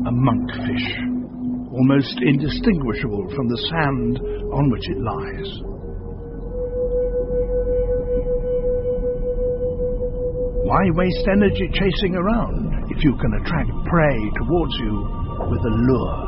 A monkfish, almost indistinguishable from the sand on which it lies. Why waste energy chasing around if you can attract prey towards you with a lure?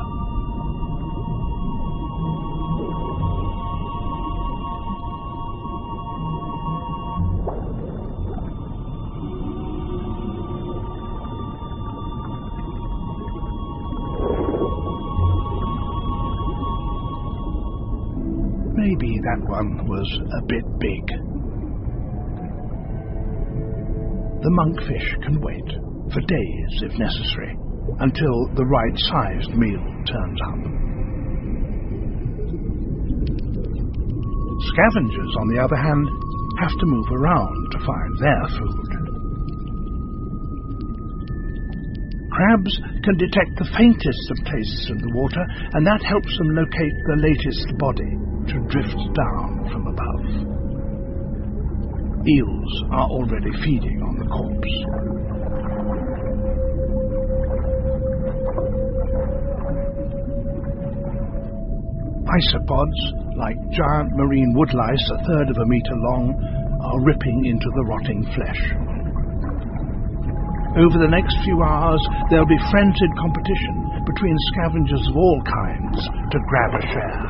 Maybe that one was a bit big. The monkfish can wait, for days if necessary, until the right-sized meal turns up. Scavengers, on the other hand, have to move around to find their food. Crabs can detect the faintest of tastes of the water, and that helps them locate the latest body to drift down from above. Eels are already feeding on the corpse. Isopods, like giant marine woodlice a third of a metre long, are ripping into the rotting flesh. Over the next few hours, there'll be frenzied competition between scavengers of all kinds to grab a share.